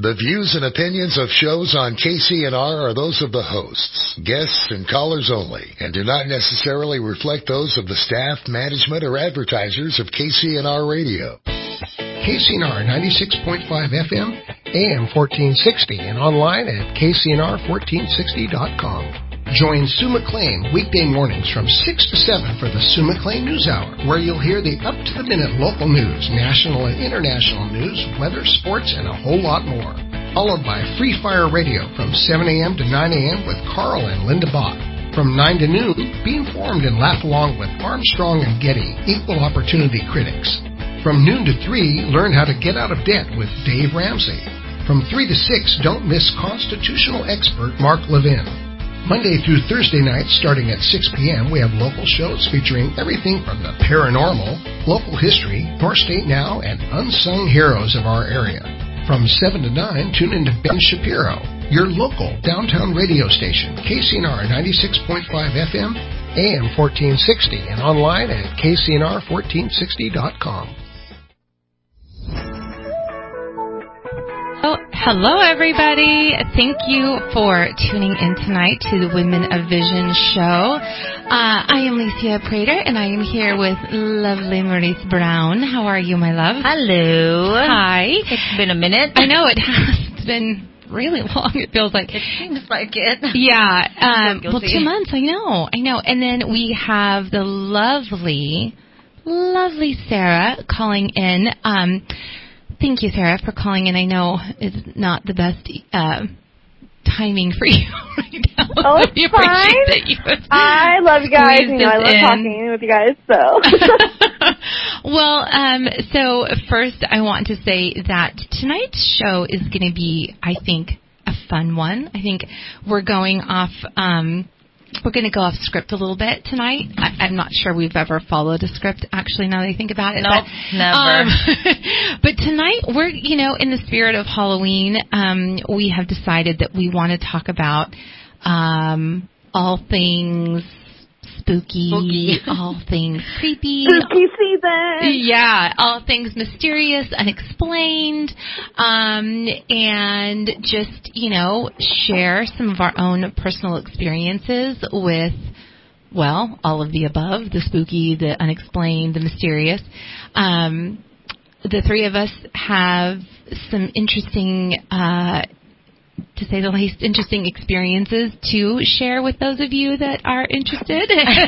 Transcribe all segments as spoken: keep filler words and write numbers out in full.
The views and opinions of shows on K C N R are those of the hosts, guests, and callers only, and do not necessarily reflect those of the staff, management, or advertisers of K C N R Radio. K C N R ninety-six point five F M, A M fourteen sixty, and online at K C N R fourteen sixty dot com. Join Sue McLean weekday mornings from six to seven for the Sue McLean News Hour, where you'll hear the up-to-the-minute local news, national and international news, weather, sports, and a whole lot more. Followed by Free Fire Radio from seven a.m. to nine a.m. with Carl and Linda Bach. From nine to noon, be informed and laugh along with Armstrong and Getty, equal opportunity critics. From noon to three, learn how to get out of debt with Dave Ramsey. From three to six, don't miss constitutional expert Mark Levin. Monday through Thursday nights, starting at six p.m., we have local shows featuring everything from the paranormal, local history, North State Now, and unsung heroes of our area. From seven to nine, tune in to Ben Shapiro, your local downtown radio station, K C N R ninety-six point five F M, A M fourteen sixty, and online at K C N R fourteen sixty dot com. Oh, hello, everybody. Thank you for tuning in tonight to the Women of Vision show. Uh, I am Licia Prater, and I am here with lovely Maurice Brown. How are you, my love? Hello. Hi. It's been a minute. I know it has. It's been really long, it feels like. It seems like it. Yeah. Um, so well, two months, I know. I know. And then we have the lovely, lovely Sarah calling in. Um, Thank you, Sarah, for calling in. I know it's not the best uh, timing for you right now. Oh, it's we fine. That you I love you guys. You know, I love in. talking with you guys. So, well, um, so first, I want to say that tonight's show is going to be, I think, a fun one. I think we're going off. Um, We're going to go off script a little bit tonight. I, I'm not sure we've ever followed a script, actually, now that I think about it. No, nope, but, never. Um, but tonight, we're, you know, in the spirit of Halloween, um, we have decided that we want to talk about um, all things spooky, spooky. all things creepy. Spooky season. Yeah, all things mysterious, unexplained, um, and just, you know, share some of our own personal experiences with, well, all of the above, the spooky, the unexplained, the mysterious. Um, the three of us have some interesting uh to say the least, interesting experiences to share with those of you that are interested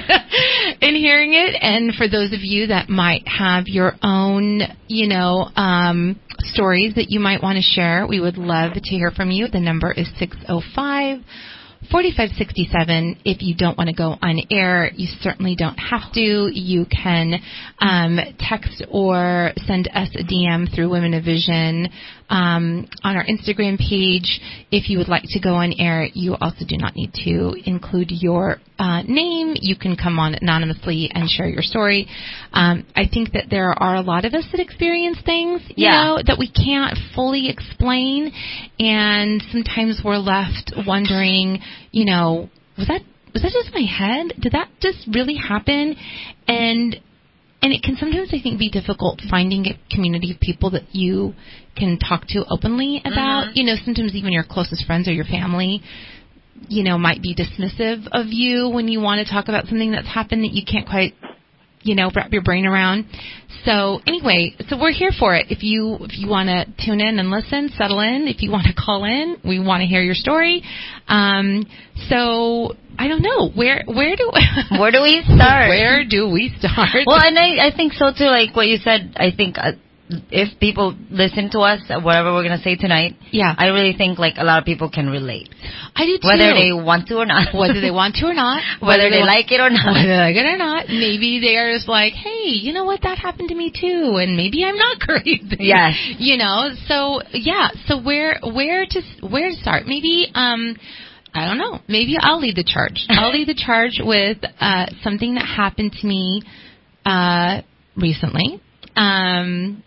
in hearing it. And for those of you that might have your own, you know, um, stories that you might want to share, we would love to hear from you. The number is six oh five, four five six seven. If you don't want to go on air, you certainly don't have to. You can um, text or send us a D M through Women of Vision um, on our Instagram page. If you would like to go on air, you also do not need to include your uh, name. You can come on anonymously and share your story. Um, I think that there are a lot of us that experience things, you yeah. know, that we can't fully explain, and sometimes we're left wondering, you know, was that was that just my head? Did that just really happen? And and it can sometimes, I think, be difficult finding a community of people that you can talk to openly about. Mm-hmm. You know, sometimes even your closest friends or your family, you know, might be dismissive of you when you want to talk about something that's happened that you can't quite, you know, wrap your brain around. So anyway, so we're here for it. If you if you want to tune in and listen, settle in. If you want to call in, we want to hear your story. Um, so I don't know where where do where do we start? Where do we start? Well, and I I think so too. Like what you said, I think. Uh, if people listen to us, whatever we're going to say tonight, yeah. I really think like a lot of people can relate. I do too. Whether they want to or not. Whether they want to or not. Whether, whether they, they want, like it or not. Whether they like it or not. Maybe they're just like, hey, you know what, that happened to me too, and maybe I'm not crazy. Yes. You know, so, yeah, so where where to where to start? Maybe, um... I don't know. Maybe I'll lead the charge. I'll lead the charge with uh, something that happened to me uh, recently. Um,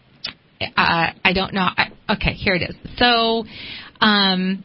I, I don't know. I, okay, here it is. So, um,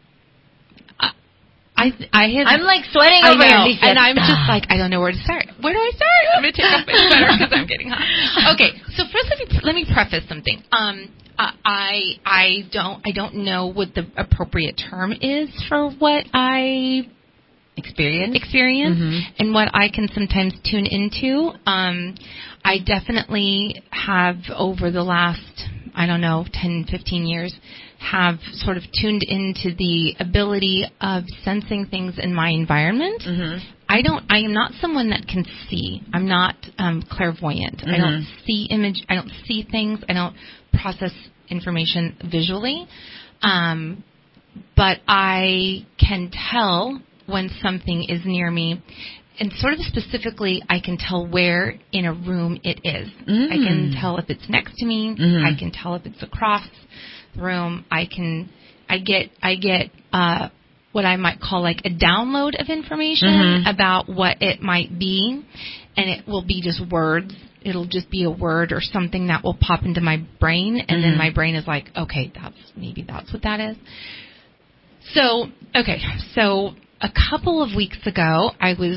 I, I have. I'm like sweating I over know, here, and I'm just like, I don't know where to start. Where do I start? I'm gonna take off my sweater because I'm getting hot. Okay, so first let me let me preface something. Um, Uh, I I don't I don't know what the appropriate term is for what I experience experience mm-hmm. and what I can sometimes tune into. Um, I definitely have over the last, I don't know, ten, fifteen years, have sort of tuned into the ability of sensing things in my environment. Mm-hmm. I don't, I am not someone that can see. I'm not um, clairvoyant. Mm-hmm. I don't see image, I don't see things. I don't process information visually. Um, but I can tell when something is near me. And sort of specifically, I can tell where in a room it is. Mm. I can tell if it's next to me. Mm-hmm. I can tell if it's across the room. I can, I get, I get uh, what I might call like a download of information mm-hmm. about what it might be, and it will be just words. It'll just be a word or something that will pop into my brain, and mm-hmm. then my brain is like, okay, that's maybe that's what that is. So, okay, so a couple of weeks ago, I was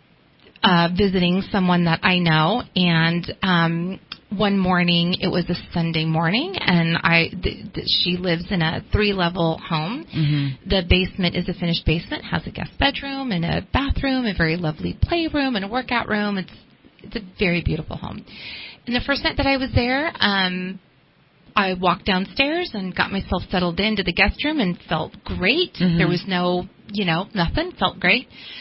Uh, visiting someone that I know, and um, one morning, it was a Sunday morning, and I th- th- she lives in a three-level home. Mm-hmm. The basement is a finished basement, has a guest bedroom and a bathroom, a very lovely playroom and a workout room. It's it's a very beautiful home. And the first night that I was there, um, I walked downstairs and got myself settled into the guest room and felt great. Mm-hmm. There was no, you know, nothing. Felt great.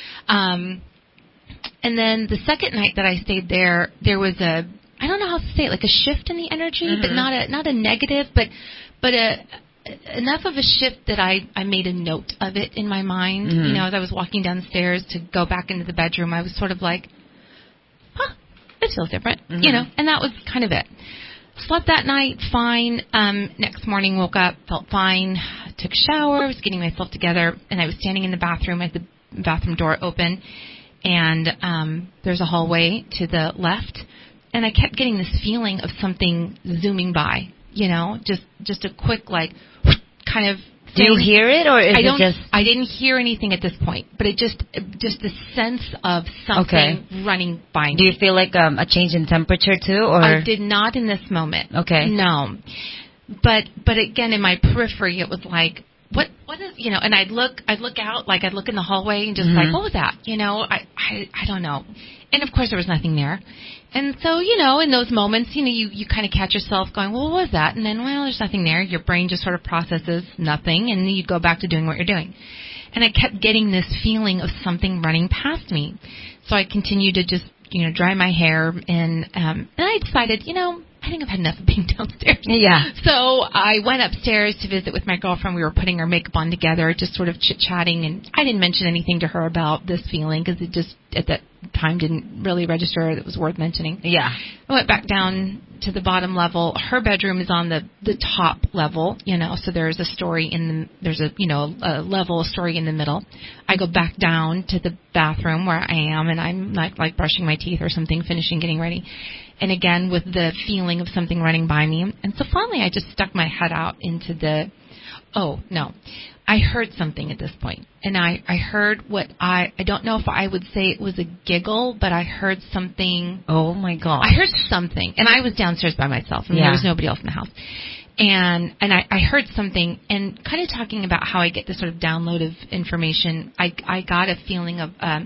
Um And then the second night that I stayed there, there was a, I don't know how to say it, like a shift in the energy, mm-hmm. but not a not a negative, but but a enough of a shift that I, I made a note of it in my mind. Mm-hmm. You know, as I was walking downstairs to go back into the bedroom, I was sort of like, huh, this feels different, mm-hmm. you know, and that was kind of it. Slept that night, fine. Um, next morning, woke up, felt fine, took a shower, was getting myself together, and I was standing in the bathroom, I had the bathroom door open. And um, there's a hallway to the left, and I kept getting this feeling of something zooming by. You know, just just a quick like kind of. Do you hear it, or is I don't, it just? I didn't hear anything at this point, but it just just the sense of something okay. running by me. Do you feel like um, a change in temperature too, or? I did not in this moment. Okay. No, but but again, in my periphery, it was like. What what is you know? And I'd look I'd look out like I'd look in the hallway and just mm-hmm. like what was that? You know I, I I don't know. And of course there was nothing there. And so you know in those moments you know you, you kind of catch yourself going well what was that? And then well there's nothing there. Your brain just sort of processes nothing and then you go back to doing what you're doing. And I kept getting this feeling of something running past me. So I continued to just you know dry my hair and um, and I decided you know. I think I've had enough of being downstairs. Yeah. So I went upstairs to visit with my girlfriend. We were putting our makeup on together, just sort of chit-chatting, and I didn't mention anything to her about this feeling because it just, at that time, didn't really register that it was worth mentioning. Yeah. I went back down to the bottom level. Her bedroom is on the, the top level, you know, so there's a story in the, there's a, you know, a level, a story in the middle. I go back down to the bathroom where I am, and I'm like, like brushing my teeth or something, finishing getting ready. And again, with the feeling of something running by me. And so finally, I just stuck my head out into the, oh, no. I heard something at this point. And I, I heard what I, I don't know if I would say it was a giggle, but I heard something. Oh, my God. I heard something. And I was downstairs by myself, and yeah. there was nobody else in the house. And and I, I heard something, and kind of talking about how I get this sort of download of information, I, I got a feeling of, um,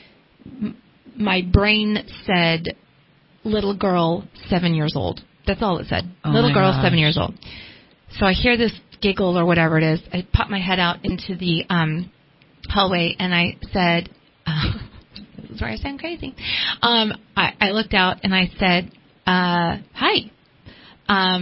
m- my brain said, little girl, seven years old. That's all it said. Oh little girl, gosh. seven years old. So I hear this giggle or whatever it is. I pop my head out into the um, hallway, and I said, uh, this is where I sound crazy. Um, I, I looked out, and I said, uh, hi. Um,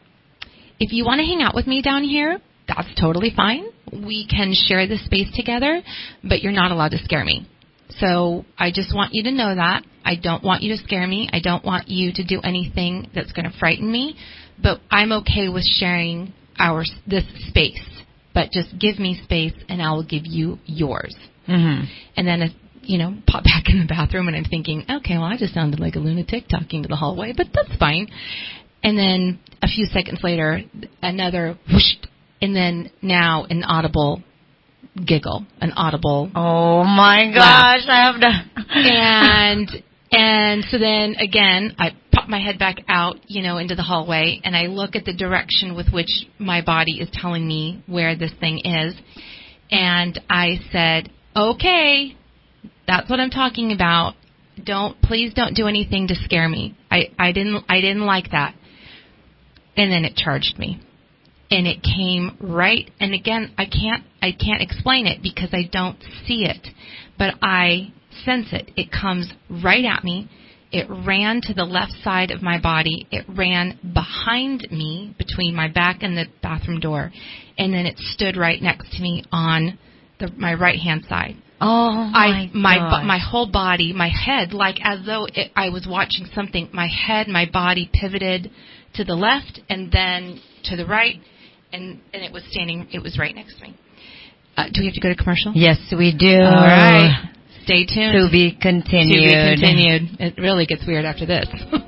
if you want to hang out with me down here, that's totally fine. We can share this space together, but you're not allowed to scare me. So I just want you to know that. I don't want you to scare me. I don't want you to do anything that's going to frighten me. But I'm okay with sharing our this space. But just give me space, and I will give you yours. Mm-hmm. And then, you know, pop back in the bathroom, and I'm thinking, okay, well, I just sounded like a lunatic talking to the hallway, but that's fine. And then a few seconds later, another whoosh, and then now an audible giggle, an audible. Oh my gosh, laugh. I have to. and and so then again, I pop pop my head back out, you know, into the hallway, and I look at the direction with which my body is telling me where this thing is. And I said, okay, that's what I'm talking about. Don't, please don't do anything to scare me. I, I didn't, I didn't like that. And then it charged me. And it came right, and again, I can't, I can't explain it because I don't see it, but I sense it. It comes right at me. It ran to the left side of my body. It ran behind me, between my back and the bathroom door, and then it stood right next to me on the, my right-hand side. Oh, my I, my, gosh. my whole body, my head, like as though it, I was watching something. My head, my body pivoted to the left and then to the right, and, and it was standing, it was right next to me. Uh, do we have to go to commercial? Yes, we do. All right. Stay tuned. To be continued. To be continued. It really gets weird after this.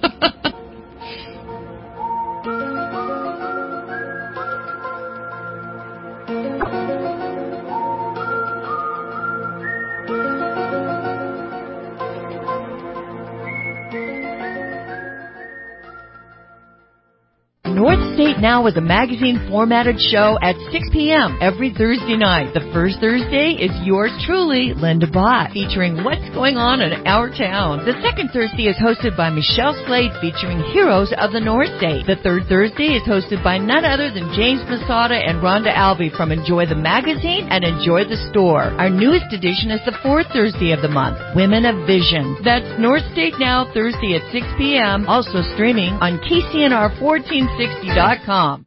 North State Now is a magazine-formatted show at six p.m. every Thursday night. The first Thursday is yours truly, Linda Bott, featuring what's going on in our town. The second Thursday is hosted by Michelle Slade, featuring heroes of the North State. The third Thursday is hosted by none other than James Masada and Rhonda Albee from Enjoy the Magazine and Enjoy the Store. Our newest edition is the fourth Thursday of the month, Women of Vision. That's North State Now, Thursday at six p.m., also streaming on K C N R fourteen sixty dot com.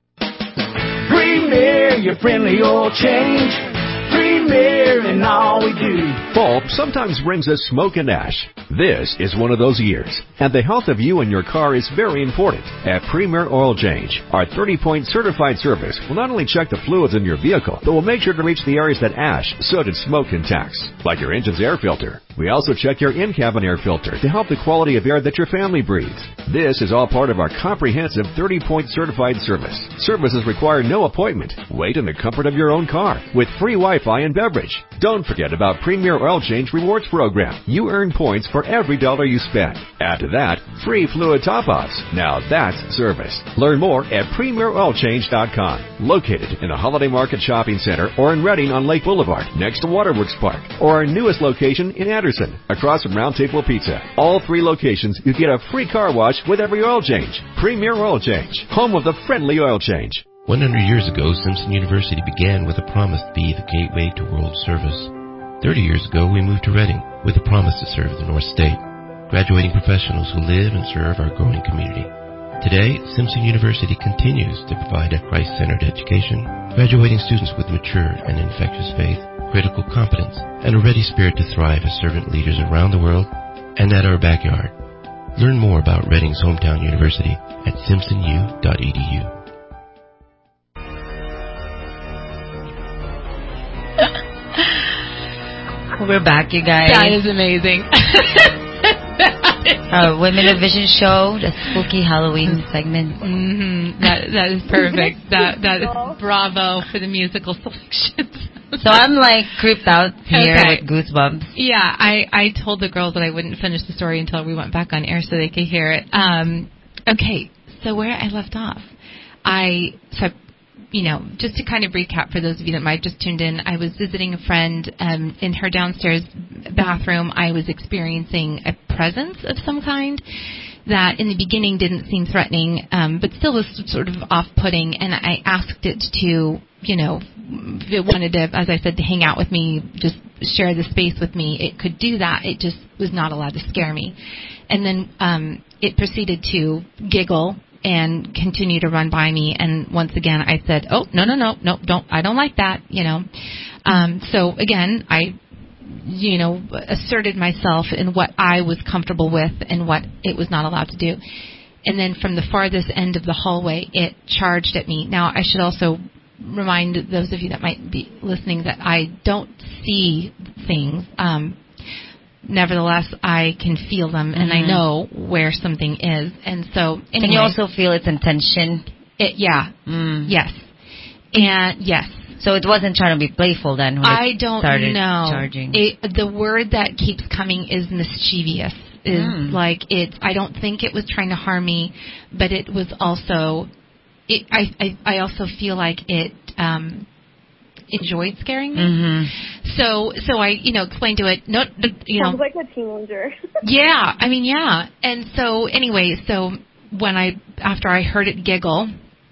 Premier, your friendly oil change. Premier in all we do. Fall sometimes brings us smoke and ash. This is one of those years, and the health of you and your car is very important. At Premier Oil Change, our thirty-point certified service will not only check the fluids in your vehicle, but will make sure to reach the areas that ash, soot, and smoke can tax, like your engine's air filter. We also check your in-cabin air filter to help the quality of air that your family breathes. This is all part of our comprehensive thirty-point certified service. Services require no appointment. Wait in the comfort of your own car with free Wi-Fi and beverage. Don't forget about Premier Oil Change Rewards Program. You earn points for every dollar you spend. Add to that, free fluid top-ups. Now that's service. Learn more at premier oil change dot com. Located in the Holiday Market Shopping Center or in Reading on Lake Boulevard, next to Waterworks Park, or our newest location in Anderson, across from Round Table Pizza. All three locations, you get a free car wash with every oil change. Premier Oil Change, home of the friendly oil change. one hundred years ago, Simpson University began with a promise to be the gateway to world service. thirty years ago, we moved to Reading with a promise to serve the North State, graduating professionals who live and serve our growing community. Today, Simpson University continues to provide a Christ-centered education, graduating students with mature and infectious faith, critical competence, and a ready spirit to thrive as servant leaders around the world and at our backyard. Learn more about Reading's hometown university at simpson u dot e d u. We're back, you guys. That is amazing. Our Women of Vision show, the spooky Halloween segment. Mm-hmm. That that is perfect. that that is bravo for the musical selections. So I'm like creeped out here Okay. with goosebumps. Yeah, I, I told the girls that I wouldn't finish the story until we went back on air so they could hear it. Um, okay, so where I left off, I, so, you know, just to kind of recap for those of you that might have just tuned in, I was visiting a friend um, in her downstairs bathroom. I was experiencing a presence of some kind that in the beginning didn't seem threatening, um, but still was sort of off-putting, and I asked it to, you know, if it wanted to, as I said, to hang out with me, just share the space with me, it could do that. It just was not allowed to scare me. And then um, it proceeded to giggle and continue to run by me, and once again I said, oh, no, no, no, no, don't, I don't like that, you know. Um, so again, I you know, asserted myself in what I was comfortable with and what it was not allowed to do. And then from the farthest end of the hallway, it charged at me. Now, I should also remind those of you that might be listening that I don't see things. Um, nevertheless, I can feel them, and mm-hmm. I know where something is. And so, anyway, can you also feel its intention? It, yeah. Mm. Yes. And yes. So it wasn't trying to be playful then when I it don't started know. charging? It, the word that keeps coming is mischievous. Is Mm. like it. I don't think it was trying to harm me, but it was also. It, I, I I also feel like it um, enjoyed scaring me. Mm-hmm. So so I you know explained to it. No, you know. Sounds like a teenager. Yeah, I mean yeah. And so anyway, so when I after I heard it giggle.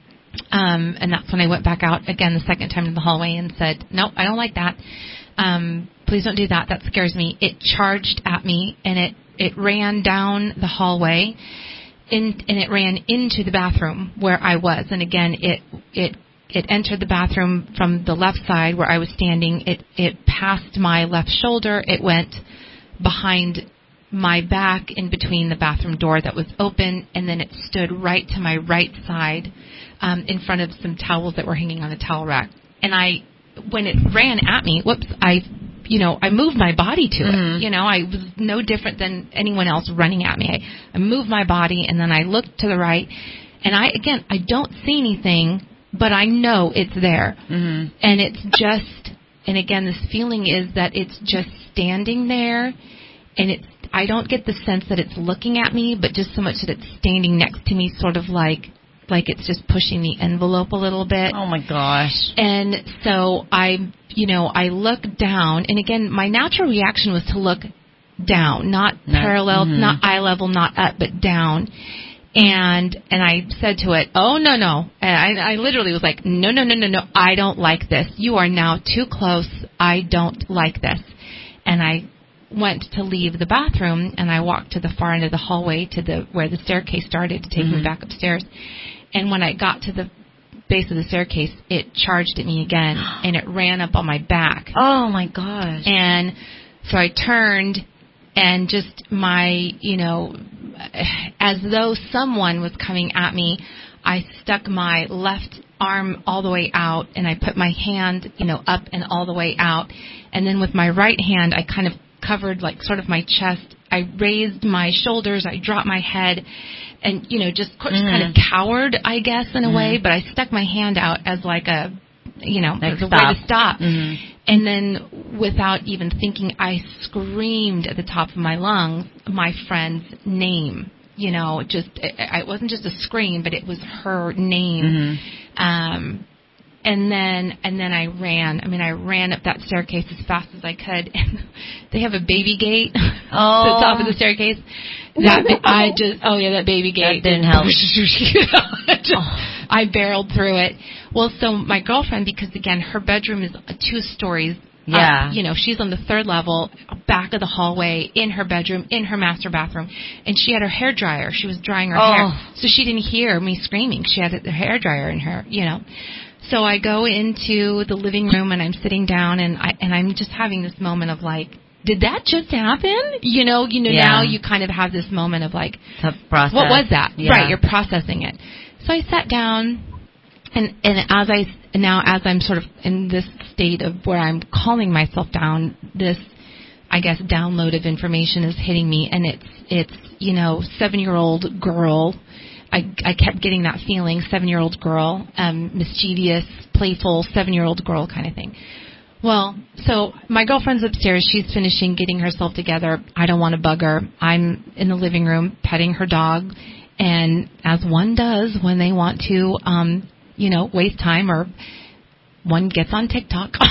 Um, and that's when I went back out again the second time in the hallway and said, no, I don't like that. Um, please don't do that. That scares me. It charged at me, and it, it ran down the hallway, in, and it ran into the bathroom where I was. And again, it it it entered the bathroom from the left side where I was standing. It it passed my left shoulder. It went behind my back in between the bathroom door that was open, and then it stood right to my right side um, in front of some towels that were hanging on a towel rack. And I, when it ran at me, whoops, I, you know, I moved my body to Mm-hmm. it. You know, I was no different than anyone else running at me. I, I moved my body, and then I looked to the right, and I, again, I don't see anything, but I know it's there. Mm-hmm. And it's just, and again, this feeling is that it's just standing there, and it's, I don't get the sense that it's looking at me, but just so much that it's standing next to me, sort of like like it's just pushing the envelope a little bit. Oh, my gosh. And so I, you know, I look down, and again, my natural reaction was to look down, not No. parallel, Mm-hmm. not eye level, not up, but down. And and I said to it, oh, no, no. And I, I literally was like, no, no, no, no, no, I don't like this. You are now too close. I don't like this. And I went to leave the bathroom, and I walked to the far end of the hallway to the where the staircase started to take Mm-hmm. me back upstairs. And when I got to the base of the staircase, it charged at me again, and it ran up on my back. Oh, my gosh. And so I turned, and just my, you know, as though someone was coming at me, I stuck my left arm all the way out, and I put my hand, you know, up and all the way out. And then with my right hand, I kind of covered, like, sort of my chest. I raised my shoulders. I dropped my head and, you know, just mm-hmm. kind of cowered, I guess, in a mm-hmm. way. But I stuck my hand out as, like, a, you know, like as a stop. way to stop. Mm-hmm. And then without even thinking, I screamed at the top of my lungs my friend's name. You know, just it, it wasn't just a scream, but it was her name. Mm-hmm. Um, and then and then I ran. I mean, I ran up that staircase as fast as I could. And they have a baby gate oh. to the top of the staircase. That I just oh yeah, that baby gate that didn't help. You know, just, oh. I barreled through it. Well, so my girlfriend, because again, her bedroom is two stories. Yeah. Uh, you know, she's on the third level, back of the hallway, in her bedroom, in her master bathroom. And she had her hair dryer. She was drying her oh. hair. So she didn't hear me screaming. She had the hair dryer in her, you know. So I go into the living room, and I'm sitting down, and, I, and I'm just having this moment of, like, did that just happen? You know, you know, yeah. now you kind of have this moment of, like, to process. What was that? Yeah. Right, you're processing it. So I sat down, and, and as I, now as I'm sort of in this state of where I'm calming myself down, this, I guess, download of information is hitting me, and it's, it's you know, seven-year-old girl. I, I kept getting that feeling, seven-year-old girl, um, mischievous, playful, seven-year-old girl kind of thing. Well, so my girlfriend's upstairs. She's finishing getting herself together. I don't want to bug her. I'm in the living room petting her dog, and as one does when they want to, um, you know, waste time, or one gets on TikTok. So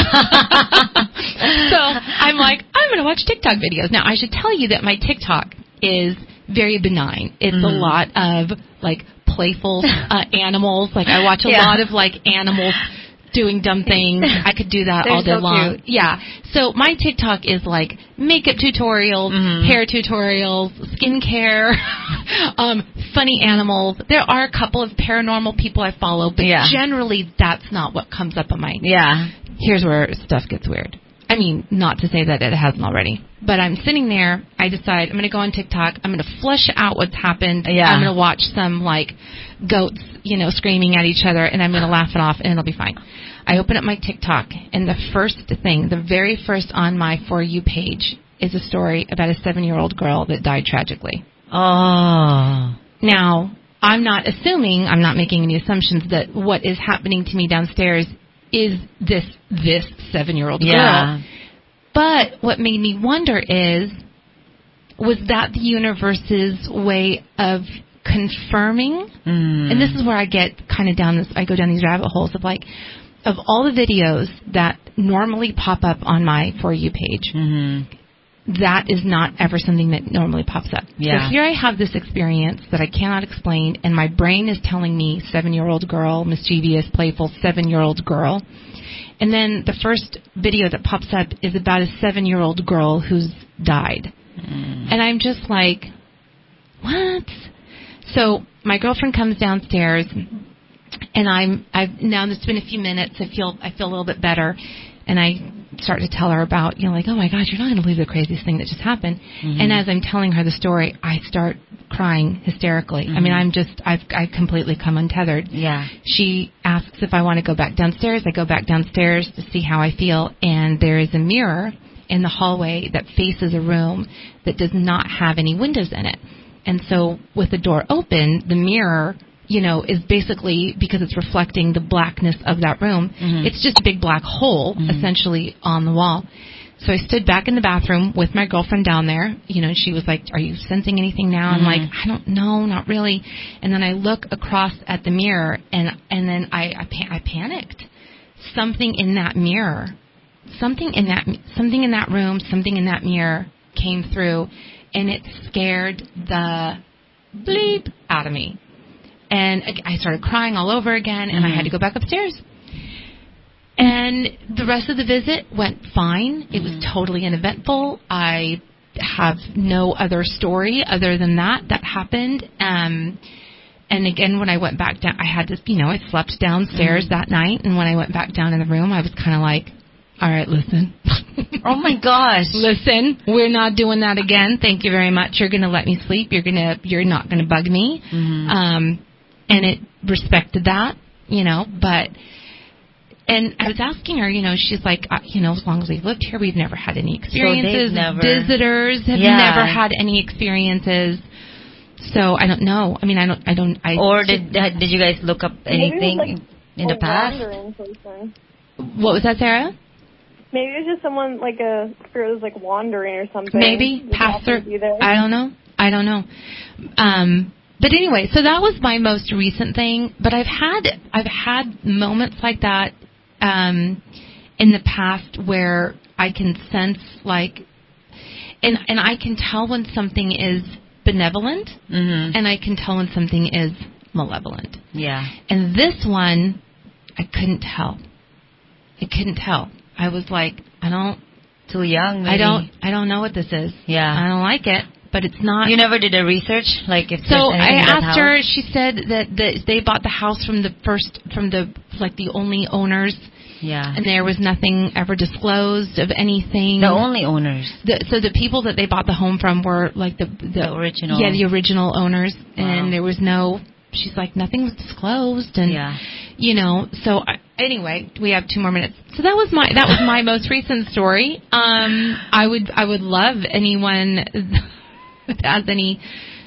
I'm like, I'm going to watch TikTok videos. Now, I should tell you that my TikTok is very benign. It's mm-hmm. a lot of, like, playful uh, animals. Like, I watch a yeah. lot of, like, animals doing dumb things. I could do that They're all day so long. Cute. Yeah. So my TikTok is, like, makeup tutorials, mm-hmm. hair tutorials, skincare, um, funny animals. There are a couple of paranormal people I follow, but yeah. generally that's not what comes up on my... Yeah. Here's where stuff gets weird. I mean, not to say that it hasn't already. But I'm sitting there. I decide I'm going to go on TikTok. I'm going to flush out what's happened. Yeah. I'm going to watch some, like, goats, you know, screaming at each other, and I'm going to laugh it off, and it'll be fine. I open up my TikTok, and the first thing, the very first on my For You page is a story about a seven-year-old girl that died tragically. Oh. Now, I'm not assuming, I'm not making any assumptions that what is happening to me downstairs is this this seven-year-old yeah. girl. But what made me wonder is, was that the universe's way of confirming? Mm. And this is where I get kind of down this, I go down these rabbit holes of like, of all the videos that normally pop up on my For You page, Mm-hmm. that is not ever something that normally pops up. Yeah. So here I have this experience that I cannot explain, and my brain is telling me seven-year-old girl, mischievous, playful seven-year-old girl. And then the first video that pops up is about a seven-year-old girl who's died. Mm. And I'm just like, what? So my girlfriend comes downstairs, and I'm I've now it's been a few minutes. I feel I feel a little bit better, and I start to tell her about, you know, like, oh my gosh, you're not going to believe the craziest thing that just happened. Mm-hmm. And as I'm telling her the story, I start crying hysterically. Mm-hmm. I mean, I'm just I've I completely come untethered. Yeah. She asks if I want to go back downstairs. I go back downstairs to see how I feel, and there is a mirror in the hallway that faces a room that does not have any windows in it. And so with the door open, the mirror, you know, is basically, because it's reflecting the blackness of that room, Mm-hmm. it's just a big black hole, Mm-hmm. essentially, on the wall. So I stood back in the bathroom with my girlfriend down there. You know, and she was like, are you sensing anything now? Mm-hmm. I'm like, I don't know, not really. And then I look across at the mirror, and and then I, I, pa- I panicked. Something in that mirror, something in that something in that room, something in that mirror came through, and it scared the bleep out of me. And I started crying all over again, and Mm-hmm. I had to go back upstairs. And the rest of the visit went fine. It was totally uneventful. I have no other story other than that that happened. Um, and again, when I went back down, I had to, you know, I slept downstairs Mm-hmm. that night. And when I went back down in the room, I was kind of like, all right, listen. Oh my gosh. Listen, we're not doing that again. Thank you very much. You're going to let me sleep. You're going to, you're not going to bug me. Mm-hmm. Um, and it respected that, you know, but, and I was asking her, you know, she's like, uh, you know, as long as we've lived here, we've never had any experiences. So never, Visitors have yeah. never had any experiences. So I don't know. I mean, I don't, I don't, I. Or did did you guys look up anything Maybe it was, like, in the a past? wandering person. What was that, Sarah? Maybe it was just someone, like a spirit was, like, wandering or something. Maybe. Just Pass happened to through. be there. I don't know. I don't know. Um, but anyway, so that was my most recent thing. But I've had I've had moments like that um, in the past where I can sense like, and and I can tell when something is benevolent, Mm-hmm. and I can tell when something is malevolent. Yeah. And this one, I couldn't tell. I couldn't tell. I was like, I don't. Too young, maybe. I don't. I don't know what this is. Yeah. I don't like it. But it's not. You never did a research, like if So there's I anything in that asked house? her. She said that the, they bought the house from the first, from the like the only owners, Yeah. and there was nothing ever disclosed of anything. The only owners. The, so the people that they bought the home from were like the the, The original. Yeah, the original owners, Wow. and there was no. She's like, nothing was disclosed, and Yeah. you know. So I, anyway, we have two more minutes. So that was my that was my most recent story. Um, I would I would love anyone that has any,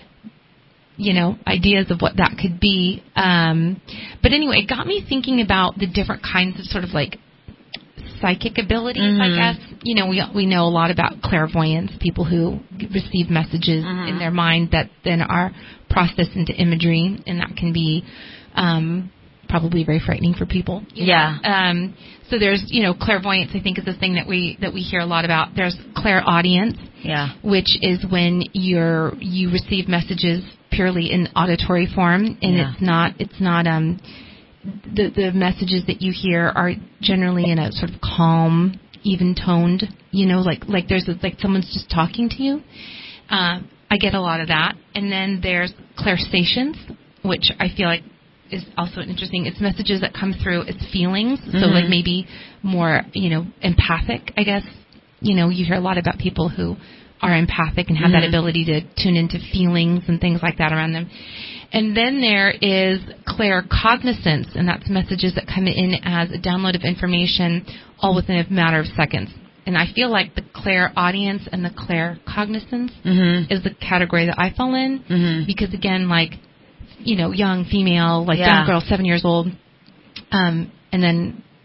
you know, ideas of what that could be. Um, but anyway, it got me thinking about the different kinds of sort of like psychic abilities, Mm-hmm. I guess. You know, we we know a lot about clairvoyance, people who receive messages Mm-hmm. in their mind that then are processed into imagery, and that can be um, probably very frightening for people. you Yeah. know. Um, so there's, you know, clairvoyance, I think, is the thing that we that we hear a lot about. There's clairaudience, Yeah. which is when you're you receive messages purely in auditory form, and Yeah. it's not it's not um the the messages that you hear are generally in a sort of calm, even toned, you know, like like there's a, like someone's just talking to you. Uh, I get a lot of that, and then there's clairsations, which I feel like is also interesting. It's messages that come through as feelings, so Mhm. like maybe more, you know, empathic, I guess. You know, you hear a lot about people who are empathic and have that Mhm. ability to tune into feelings and things like that around them. And then there is claircognizance, and that's messages that come in as a download of information all within a matter of seconds. And I feel like the clairaudience and the claircognizance Mm-hmm. is the category that I fall in, Mm-hmm. because again, like, you know, young female, like Yeah. young girl, seven years old, um, and then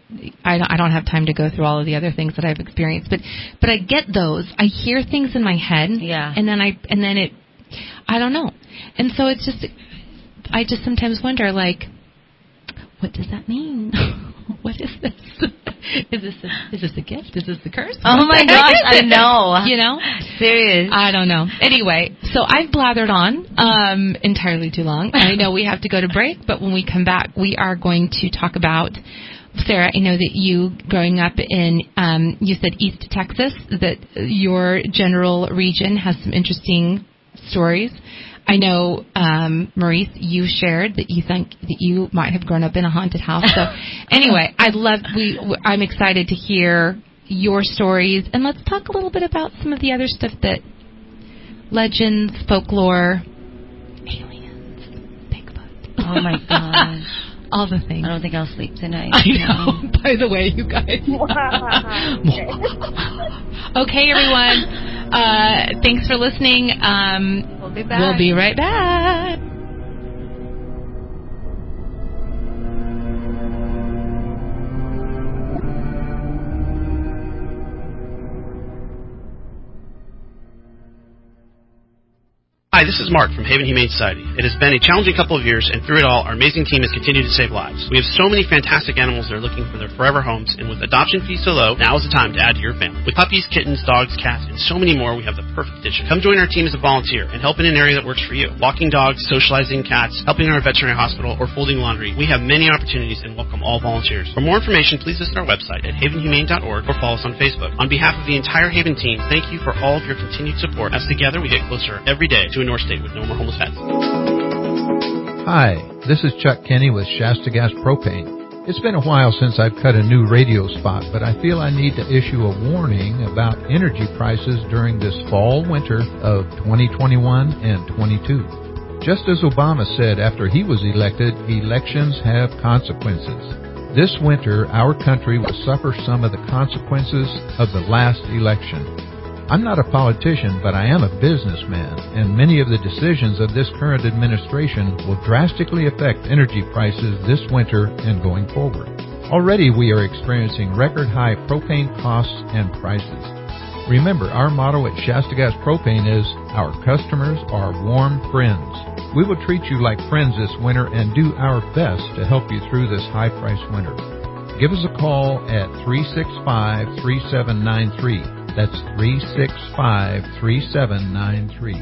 I don't, I don't have time to go through all of the other things that I've experienced, but but I get those. I hear things in my head, yeah, and then I and then it, I don't know, and so it's just, I just sometimes wonder, like, what does that mean? What is this? Is this a, is this a gift? Is this a curse? Oh what my gosh, I know. You know, serious. I don't know. Anyway, so I've blathered on um, entirely too long. I know we have to go to break, but when we come back, we are going to talk about. Sarah, I know that you, growing up in, um, you said East Texas, that your general region has some interesting stories. I know, um, Maurice, you shared that you think that you might have grown up in a haunted house. So, anyway, I'd love. We, I'm excited to hear your stories, and let's talk a little bit about some of the other stuff that legends, folklore, aliens, Bigfoot. Oh my gosh. All the things. I don't think I'll sleep tonight. I know. No. By the way, you guys. Okay, everyone. Uh, thanks for listening. Um, we'll be back. We'll be right back. Hi, this is Mark from Haven Humane Society. It has been a challenging couple of years, and through it all, our amazing team has continued to save lives. We have so many fantastic animals that are looking for their forever homes, and with adoption fees so low, now is the time to add to your family. With puppies, kittens, dogs, cats, and so many more, we have the perfect addition. Come join our team as a volunteer and help in an area that works for you. Walking dogs, socializing cats, helping in our veterinary hospital, or folding laundry. We have many opportunities and welcome all volunteers. For more information, please visit our website at haven humane dot org or follow us on Facebook. On behalf of the entire Haven team, thank you for all of your continued support, as together we get closer every day to a North State with no more homeless pets. Hi, this is Chuck Kenny with Shasta Gas Propane. It's been a while since I've cut a new radio spot, but I feel I need to issue a warning about energy prices during this fall winter of twenty twenty-one and twenty-two. Just as Obama said after he was elected, elections have consequences. This winter, our country will suffer some of the consequences of the last election. I'm not a politician, but I am a businessman, and many of the decisions of this current administration will drastically affect energy prices this winter and going forward. Already we are experiencing record-high propane costs and prices. Remember, our motto at Shasta Gas Propane is, our customers are warm friends. We will treat you like friends this winter and do our best to help you through this high-priced winter. Give us a call at three six five, three seven nine three. That's three six five, three seven nine three.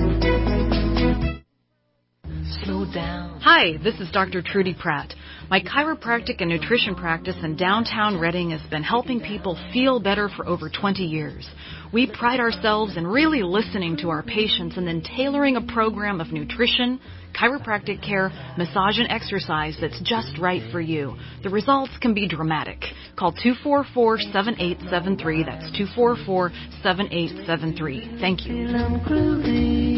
Slow down. Hi, this is Doctor Trudy Pratt. My chiropractic and nutrition practice in downtown Reading has been helping people feel better for over twenty years. We pride ourselves in really listening to our patients and then tailoring a program of nutrition, chiropractic care, massage, and exercise that's just right for you. The results can be dramatic. Call two four four, seven eight seven three. That's two four four, seven eight seven three. Thank you.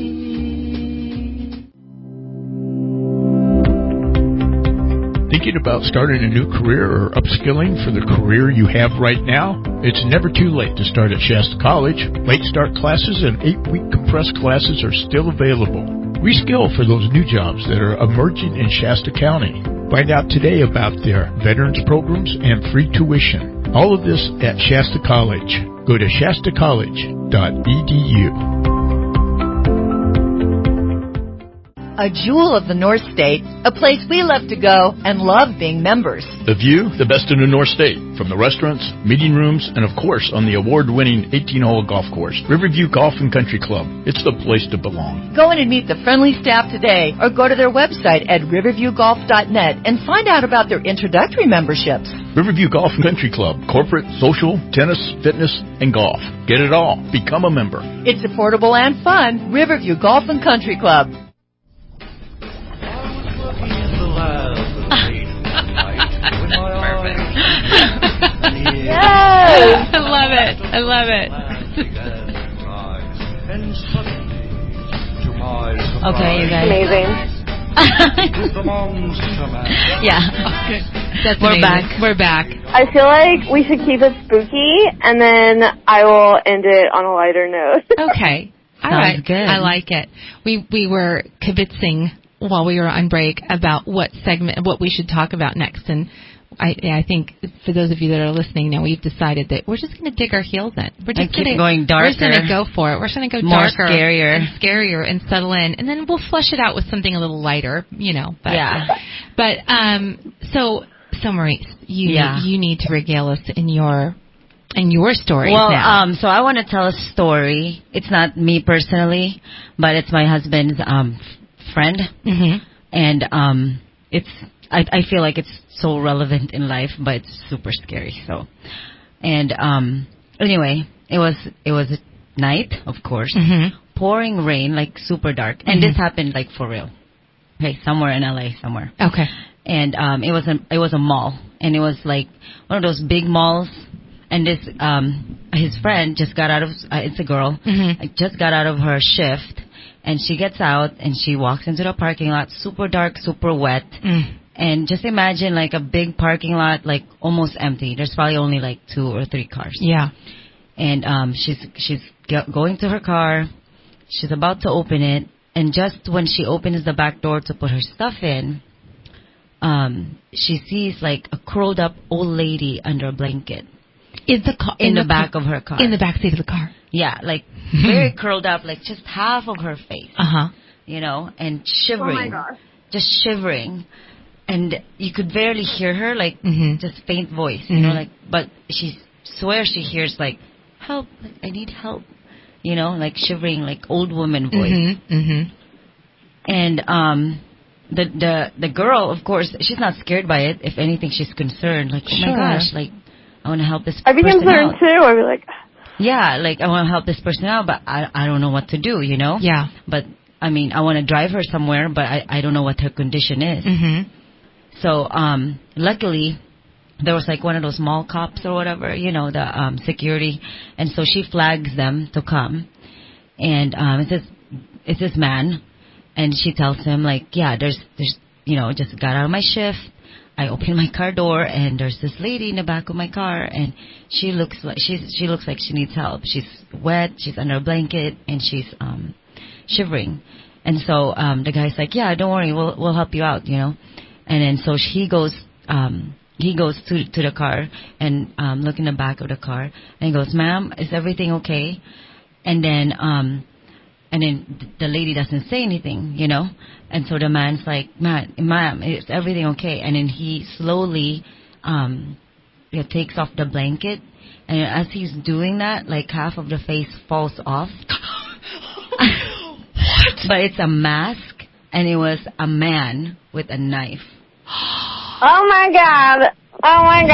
Thinking about starting a new career or upskilling for the career you have right now? It's never too late to start at Shasta College. Late start classes and eight-week compressed classes are still available. Reskill for those new jobs that are emerging in Shasta County. Find out today about their veterans programs and free tuition. All of this at Shasta College. Go to shasta college dot e d u. A jewel of the North State, a place we love to go and love being members. The view, the best in the North State, from the restaurants, meeting rooms, and of course on the award-winning eighteen-hole golf course, Riverview Golf and Country Club. It's the place to belong. Go in and meet the friendly staff today, or go to their website at riverview golf dot net and find out about their introductory memberships. Riverview Golf and Country Club, corporate, social, tennis, fitness, and golf. Get it all. Become a member. It's affordable and fun. Riverview Golf and Country Club. Yes! I love it. I love it. Okay, you guys. Amazing. Yeah. Okay. That's We're amazing. back. We're back. I feel like we should keep it spooky, and then I will end it on a lighter note. Okay. All Sounds right. good. I like it. We we were kibitzing while we were on break about what segment, what we should talk about next, and I, I think for those of you that are listening now, we've decided that we're just going to dig our heels in. We're just keep gonna, going darker. We're just going to go for it. We're just going to go More darker, scarier. and scarier, and settle in, and then we'll flush it out with something a little lighter, you know. But, yeah. But um, so so Maurice, you yeah. you need to regale us in your in your stories well, now. um, so I want to tell a story. It's not me personally, but it's my husband's um friend, mm-hmm. and um, it's. I, I feel like it's so relevant in life, but it's super scary. So, and um, anyway, it was it was a night, of course, mm-hmm. pouring rain, like super dark, and mm-hmm. this happened like for real. Okay, somewhere in L A, somewhere. Okay. And um, it was a it was a mall, and it was like one of those big malls. And this um, his friend just got out of uh, it's a girl, mm-hmm. just got out of her shift, and she gets out and she walks into the parking lot, super dark, super wet. Mm. And just imagine like a big parking lot, like almost empty. There's probably only like two or three cars. Yeah. And um, she's she's go- going to her car. She's about to open it, and just when she opens the back door to put her stuff in, um, she sees like a curled up old lady under a blanket. In the car, in, in the, the back car, of her car. In the back seat of the car. Yeah, like very curled up, like just half of her face. Uh huh. You know, and shivering. Oh my gosh. Just shivering. And you could barely hear her, like, mm-hmm. just faint voice, you mm-hmm. know, like, but she swears she hears, like, help, like, I need help, you know, like shivering, like old woman voice. Mm-hmm. Mm-hmm. And um, the the the girl, of course, she's not scared by it. If anything, she's concerned, like, oh sure. my gosh, like, I want to help this I'd be person concerned out. too. I'd be like, yeah, like, I want to help this person out, but I I don't know what to do, you know? Yeah. But, I mean, I want to drive her somewhere, but I, I don't know what her condition is. Mm-hmm. So, um, luckily, there was like one of those mall cops or whatever, you know, the um, security. And so she flags them to come. And um, it's this, it's this man. And she tells him, like, yeah, there's, there's, you know, just got out of my shift. I opened my car door, and there's this lady in the back of my car. And she looks like, she's, she looks like she needs help. She's wet, she's under a blanket, and she's um, shivering. And so um, the guy's like, yeah, don't worry, we'll, we'll help you out, you know. And then so he goes, um, he goes to to the car and um, look in the back of the car, and he goes, "Ma'am, is everything okay?" And then, um, and then the lady doesn't say anything, you know. And so the man's like, "Man, ma'am, is everything okay?" And then he slowly, um, you know, takes off the blanket, and as he's doing that, like half of the face falls off. What? But it's a mask, and it was a man with a knife. oh my god. Oh my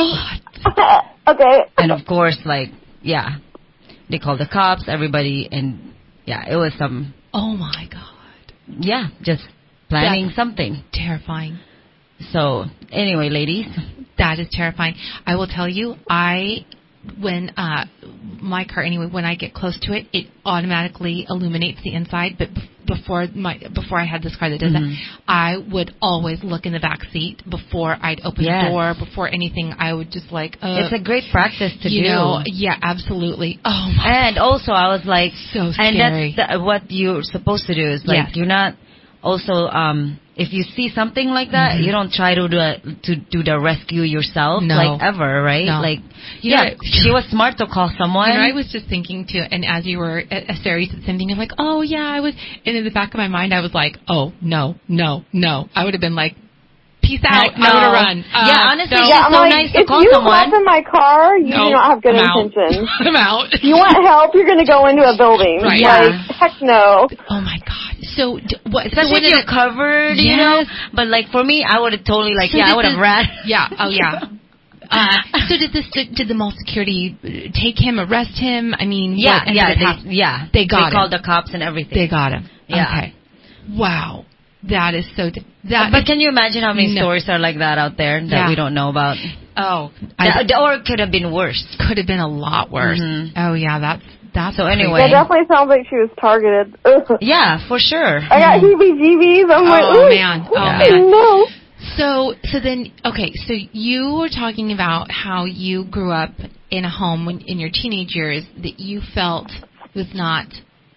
god. Okay. And of course, like, yeah, they called the cops, everybody, and yeah, it was some. Oh my god. Yeah, just planning That's something. Terrifying. So, anyway, ladies. That is terrifying. I will tell you, I, when, uh, my car, anyway, when I get close to it, it automatically illuminates the inside, but before my, before I had this car that does mm-hmm. that, I would always look in the back seat before I'd open yes. the door, before anything. I would just like, uh, it's a great practice to you do. know, yeah, absolutely. Oh my And God. also, I was like, so scary. and that's the, what you're supposed to do is like, yes. you're not, also, um, if you see something like that, mm-hmm. you don't try to do a, to do the rescue yourself, no. like ever, right? No. Like, you yeah, know, she was smart to call someone. And I was just thinking too, and as you were, uh, Sarah, you said something, I'm like, oh yeah, I would, and in the back of my mind, I was like, oh no, no, no, I would have been like, peace out, no. I would have run. Uh, yeah, honestly, no. it's yeah, so like, nice to if call you someone. hop in my car, you no, do not have good I'm intentions. Out. I'm out. If you want help, you're going to go into a building. Right. Like, Yeah. heck no. Oh my God. So, d- what? Especially so if you're covered, yes. you know. But like for me, I would have totally like, so yeah, I did would have the- ran. Yeah. Oh yeah. Uh, so did this? Did, did the mall security take him, arrest him? I mean, Yeah, what ended yeah, up they, hap- yeah. They got They him. called the cops and everything. They got him. Yeah. Okay. Wow. That is so. D- that. But is, can you imagine how many no. stories are like that out there that Yeah. we don't know about? Oh. That, or it could have been worse. Could have been a lot worse. Mm-hmm. Oh yeah, that's that's. So crazy. anyway. That definitely sounds like she was targeted. Ugh. Yeah, for sure. I got heebie-jeebies. I'm Oh, like, ooh. man. Oh, man. No. So, so then, okay, so you were talking about how you grew up in a home when, in your teenage years that you felt was not,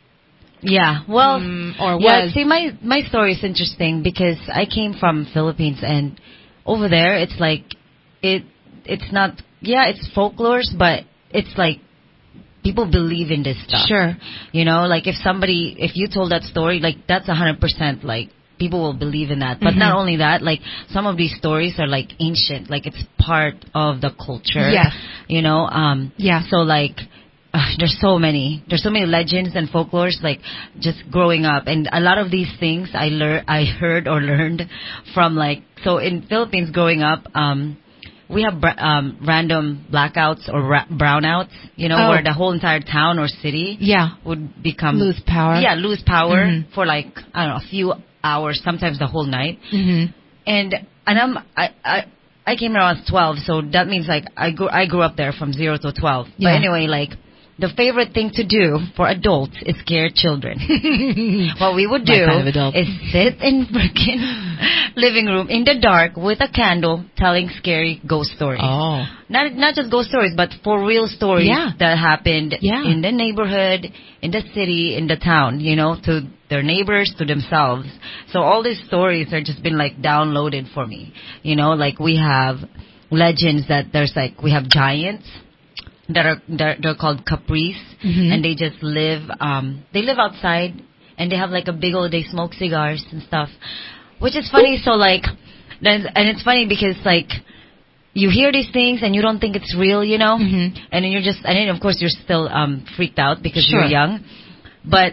Yeah, well, um, or yeah, was. see, my, my story is interesting because I came from Philippines, and over there it's like it it's not. Yeah, it's folklores, but it's like people believe in this stuff. Sure. You know, like if somebody, if you told that story, like that's a hundred percent like. People will believe in that. But mm-hmm. not only that, like, some of these stories are, like, ancient. Like, it's part of the culture. Yes. You know? Um, yeah. So, like, uh, there's so many. There's so many legends and folklores, like, just growing up. And a lot of these things I lear- I heard or learned from, like, so in Philippines growing up, um, we have br- um, random blackouts or ra- brownouts, you know, oh. where the whole entire town or city yeah. would become... Lose power. Yeah, lose power mm-hmm. for, like, I don't know, a few hours, sometimes the whole night. Mm-hmm. And and I'm I, I I came around twelve, so that means like I grew I grew up there from zero to twelve. Yeah. But anyway, like the favorite thing to do for adults is scare children. What we would do kind of is sit in freaking living room in the dark with a candle telling scary ghost stories. Oh. Not not just ghost stories, but for real stories yeah. that happened yeah. in the neighborhood, in the city, in the town, you know, to their neighbors, to themselves. So all these stories are just been like downloaded for me. You know, like we have legends that there's like, we have giants that are they're, they're called capris, mm-hmm. and they just live um they live outside, and they have like a big old, they smoke cigars and stuff, which is funny. So like then, and it's funny because like you hear these things and you don't think it's real, you know, mm-hmm. and then you're just, and then of course you're still um freaked out because sure. you're young, but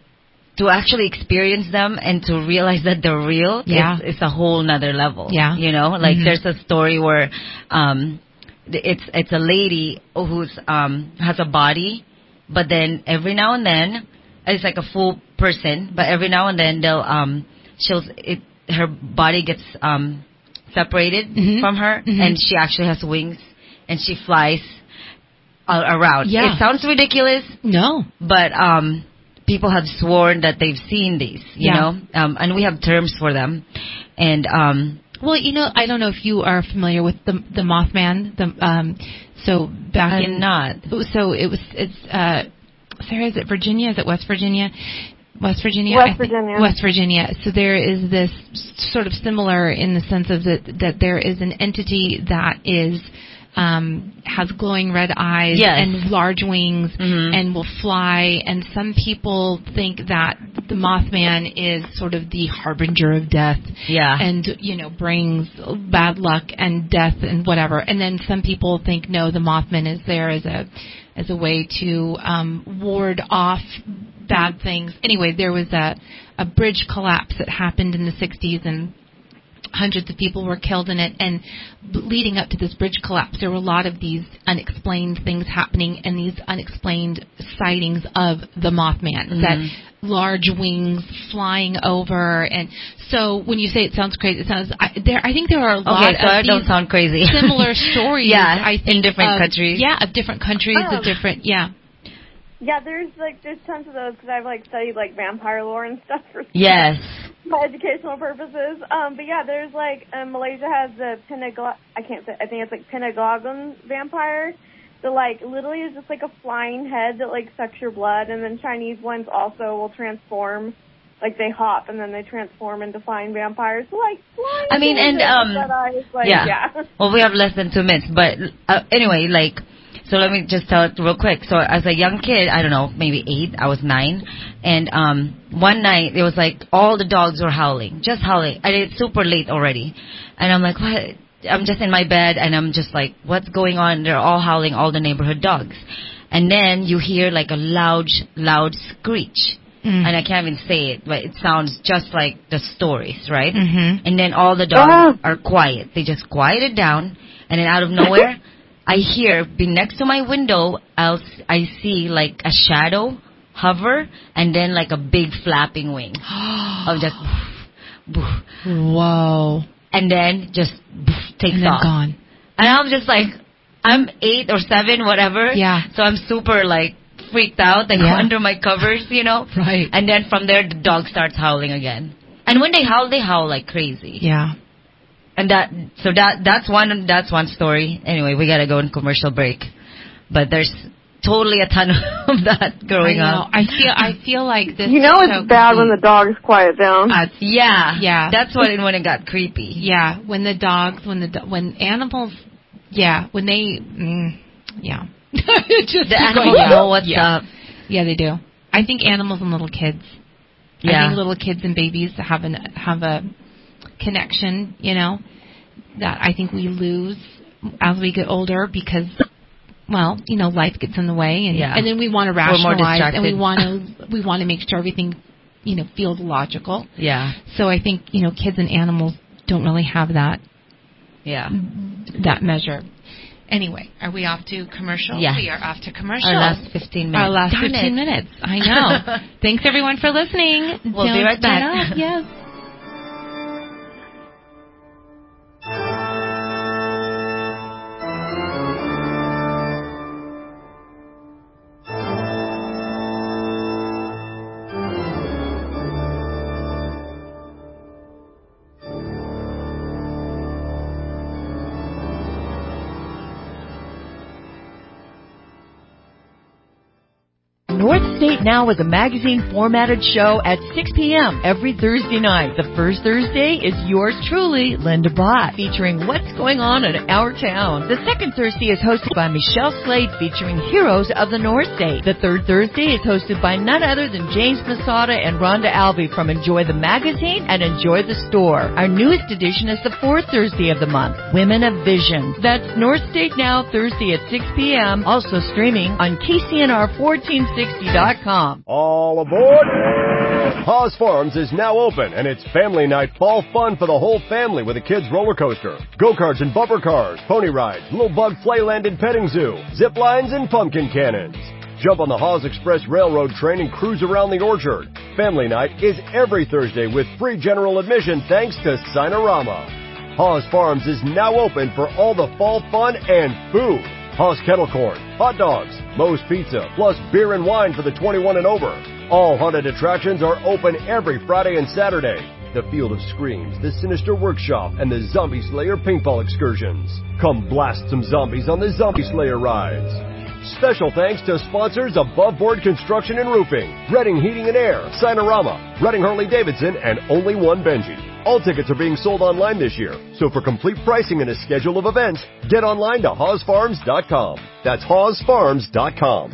to actually experience them and to realize that they're real, yeah. it's, it's a whole nother level. Yeah. You know, like mm-hmm. there's a story where um it's it's a lady who's um has a body, but then every now and then it's like a full person, but every now and then they'll um she'll it her body gets um separated mm-hmm. from her, mm-hmm. and she actually has wings and she flies all around. Yeah. It sounds ridiculous. No. But um people have sworn that they've seen these, you yeah. know, um and we have terms for them. And um well, you know, I don't know if you are familiar with the the Mothman. The um, so back I'm in not. So it was it's uh, Sarah, is it Virginia? Is it West Virginia? West Virginia. West Virginia. West Virginia. So there is this sort of similar in the sense of that that there is an entity that is. Um, has glowing red eyes yes. and large wings mm-hmm. and will fly. And some people think that the Mothman is sort of the harbinger of death. Yeah. And, you know, brings bad luck and death and whatever. And then some people think, no, the Mothman is there as a as a way to um, ward off bad things. Anyway, there was a, a bridge collapse that happened in the sixties, and hundreds of people were killed in it, and leading up to this bridge collapse, there were a lot of these unexplained things happening and these unexplained sightings of the Mothman, mm-hmm. that large wings flying over. And so when you say it sounds crazy, it sounds I, there. I think there are a lot okay, so of I these don't sound crazy. similar stories. yeah, I think in different of, countries. Yeah, of different countries, Oh. of different yeah. Yeah, there's like there's tons of those because I've like studied like vampire lore and stuff for yes my educational purposes. Um, but yeah, there's like um, Malaysia has the Penagla- I can't say I think it's like Penaglagon vampire. that like literally is just like a flying head that like sucks your blood, and then Chinese ones also will transform. Like they hop and then they transform into flying vampires. So like flying. I mean, and um, like, yeah. yeah. Well, we have less than two minutes, but uh, anyway, like. So let me just tell it real quick. So as a young kid, I don't know, maybe eight, I was nine, and um one night it was like all the dogs were howling, just howling, and it's super late already, and I'm like, what? I'm just in my bed, and I'm just like, what's going on? They're all howling, all the neighborhood dogs, and then you hear like a loud, loud screech, mm. and I can't even say it, but it sounds just like the stories, right? Mm-hmm. And then all the dogs are quiet. They just quieted down, and then out of nowhere. I hear, be next to my window, I'll, I see like a shadow hover and then like a big flapping wing of just boof, boof. Whoa. And then just boof, takes and then off. Gone. And I'm just like, I'm eight or seven, whatever. Yeah. So I'm super like freaked out. I go yeah. under my covers, you know. Right. And then from there, the dog starts howling again. And when they howl, they howl like crazy. Yeah. And that, so that, that's one, that's one story. Anyway, we gotta go in commercial break. But there's totally a ton of that growing I know. up. I feel, I feel like this. You know is it's so bad complete. when the dogs quiet down. Uh, yeah. Yeah. That's when, when it got creepy. Yeah. When the dogs, when the, do- when animals Yeah, when they, mm, yeah. Just the animals yeah. know what's yeah. up. Yeah, they do. I think animals and little kids. Yeah. I think little kids and babies have an have a connection, you know, that I think we lose as we get older because, well, you know, life gets in the way, and yeah. and then we want to rationalize, and we want to we want to make sure everything, you know, feels logical. Yeah. So I think, you know, kids and animals don't really have that. Yeah. That measure. Anyway, are we off to commercial? Yeah. We are off to commercial. Our last fifteen minutes. Our last Darn fifteen it. minutes. I know. Thanks, everyone, for listening. We'll Don't be right back. shut up. Yes. North State Now is a magazine-formatted show at six p.m. every Thursday night. The first Thursday is yours truly, Linda Bott, featuring what's going on in our town. The second Thursday is hosted by Michelle Slade, featuring heroes of the North State. The third Thursday is hosted by none other than James Masada and Rhonda Albee from Enjoy the Magazine and Enjoy the Store. Our newest edition is the fourth Thursday of the month, Women of Vision. That's North State Now, Thursday at six p.m., also streaming on K C N R fourteen sixty dot com. All aboard! Haas Farms is now open, and it's family night fall fun for the whole family with a kids roller coaster, go-karts and bumper cars, pony rides, little bug playland and petting zoo, zip lines and pumpkin cannons. Jump on the Haas Express Railroad train and cruise around the orchard. Family night is every Thursday with free general admission thanks to Sinorama. Haas Farms is now open for all the fall fun and food. Haas Kettle Corn, hot dogs, Moe's Pizza, plus beer and wine for the twenty-one and over. All haunted attractions are open every Friday and Saturday. The Field of Screams, the Sinister Workshop, and the Zombie Slayer paintball excursions. Come blast some zombies on the Zombie Slayer rides. Special thanks to sponsors Above Board Construction and Roofing, Redding Heating and Air, Sinorama, Redding Harley Davidson, and Only One Benji. All tickets are being sold online this year, so for complete pricing and a schedule of events, get online to Haas Farms dot com. That's Haas Farms dot com.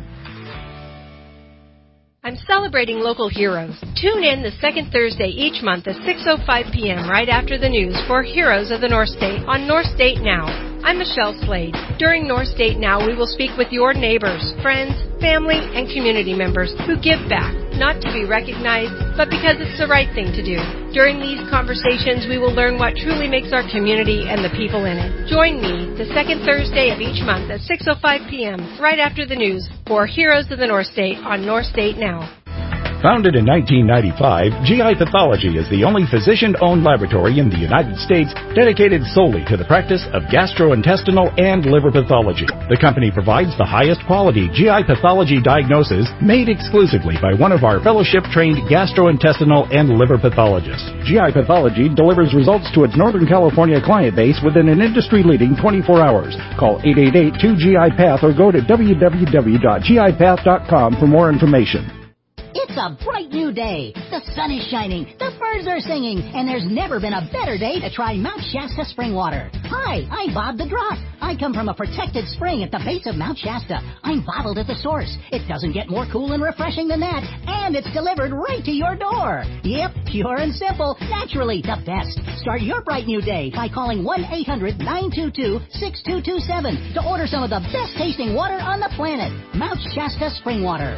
I'm celebrating local heroes. Tune in the second Thursday each month at six oh five p.m. right after the news for Heroes of the North State on North State Now. I'm Michelle Slade. During North State Now, we will speak with your neighbors, friends, family, and community members who give back, not to be recognized, but because it's the right thing to do. During these conversations, we will learn what truly makes our community and the people in it. Join me the second Thursday of each month at six oh five p.m. right after the news for Heroes of the North State on North State Now. Founded in nineteen ninety-five, G I Pathology is the only physician-owned laboratory in the United States dedicated solely to the practice of gastrointestinal and liver pathology. The company provides the highest quality G I pathology diagnosis made exclusively by one of our fellowship-trained gastrointestinal and liver pathologists. G I Pathology delivers results to its Northern California client base within an industry-leading twenty-four hours. Call eight eight eight, two G I Path or go to w w w dot g i path dot com for more information. It's a bright new day. The sun is shining, the birds are singing, and there's never been a better day to try Mount Shasta spring water. Hi, I'm Bob the Drop. I come from a protected spring at the base of Mount Shasta. I'm bottled at the source. It doesn't get more cool and refreshing than that, and it's delivered right to your door. Yep, pure and simple, naturally the best. Start your bright new day by calling one eight hundred, nine two two, six two two seven to order some of the best tasting water on the planet. Mount Shasta spring water.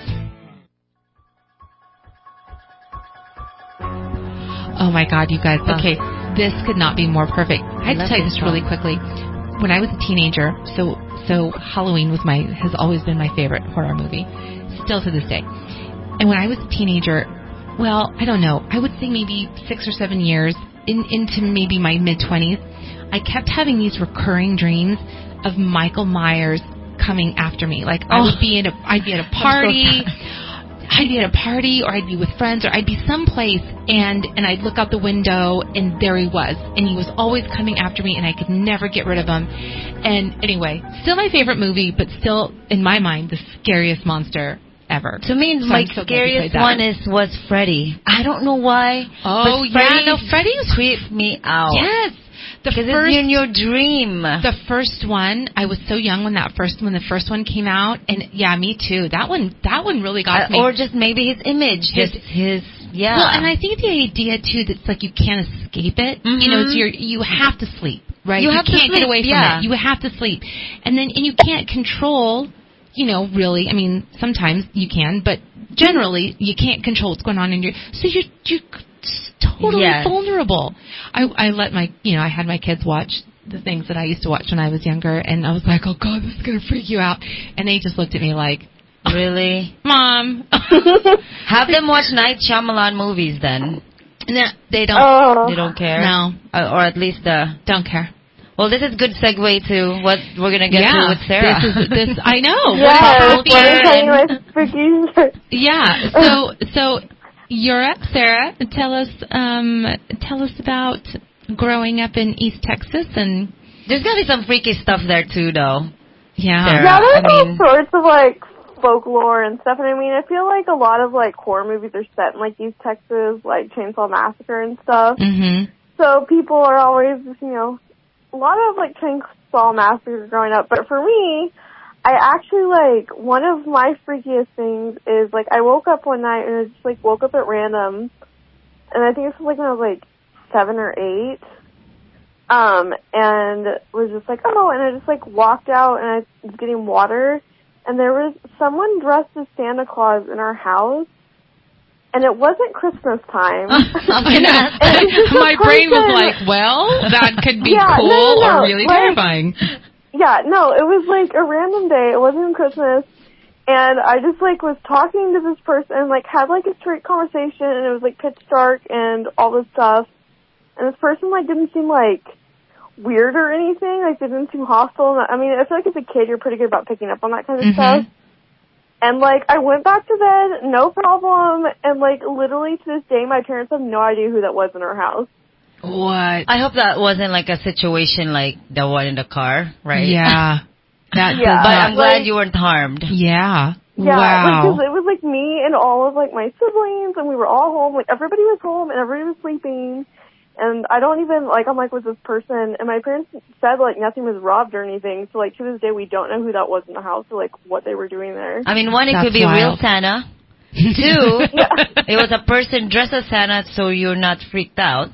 Oh my God, you guys. Okay, this could not be more perfect. I have to tell you this really quickly. When I was a teenager, so so Halloween was my has always been my favorite horror movie, still to this day. And when I was a teenager, well, I don't know, I would say maybe six or seven years in, into maybe my mid twenties, I kept having these recurring dreams of Michael Myers coming after me. Like I would be in a I'd be at a party. I'd be at a party, or I'd be with friends, or I'd be someplace, and, and I'd look out the window, and there he was. And he was always coming after me, and I could never get rid of him. And anyway, still my favorite movie, but still, in my mind, the scariest monster ever. To me, so my so scariest one is was Freddy. I don't know why. Oh, but Freddy yeah, no, Freddy was creeped me out. Yes. The Because first, it's in your dream. The first one, I was so young when that first when the first one came out, and yeah, me too. That one, that one really got uh, me. Or just maybe his image, His, just his, yeah. Well, and I think the idea too that's like you can't escape it. Mm-hmm. You know, it's your you have to sleep, right? You, you have can't to sleep, get away from yeah. it. You have to sleep, and then and you can't control. You know, really, I mean, sometimes you can, but generally you can't control what's going on in your. So you're you're totally yes. vulnerable. I I let my you know I had my kids watch the things that I used to watch when I was younger, and I was like, oh God, this is gonna freak you out, and they just looked at me like, really, Mom. Have them watch Night Shyamalan movies then. No, they don't. Oh. They don't care. No, uh, or at least uh, don't care. Well, this is good segue to what we're gonna get yeah, to with Sarah. This is this. I know. Yes, what let me tell you my spooky. Yeah. So so, Europe, Sarah, tell us um tell us about growing up in East Texas, and there's gotta be some freaky stuff there too, though. Yeah. Sarah, yeah, there's I all mean, sorts of like folklore and stuff, and I mean, I feel like a lot of like horror movies are set in like East Texas, like Chainsaw Massacre and stuff. Mm-hmm. So people are always, you know, a lot of like Chainsaw Massacre growing up. But for me, I actually like one of my freakiest things is like I woke up one night and I just like woke up at random, and I think this was like when I was like seven or eight. Um, and was just like, oh, and I just like walked out and I was getting water, and there was someone dressed as Santa Claus in our house, and it wasn't Christmas time. My brain was like, well, that could be yeah, cool no, no, no. or really like, terrifying. Yeah, no, it was like a random day. It wasn't Christmas. And I just like was talking to this person and like had like a straight conversation, and it was like pitch dark and all this stuff. And this person like didn't seem like weird or anything. Like they didn't seem hostile. I mean, I feel like as a kid you're pretty good about picking up on that kind of Mm-hmm. stuff. And like I went back to bed, no problem. And like literally to this day, my parents have no idea who that was in our house. What? I hope that wasn't like a situation like the one in the car, right? Yeah. That yeah. But I'm glad like, you weren't harmed. Yeah. Yeah, wow. because it was like me and all of like my siblings, and we were all home. Like everybody was home and everybody was sleeping. And I don't even like I'm like with this person, and my parents said like nothing was robbed or anything. So like to this day we don't know who that was in the house or like what they were doing there. I mean, one, it That's could be a real wild. Santa. Two, it was a person dressed as Santa, so you're not freaked out.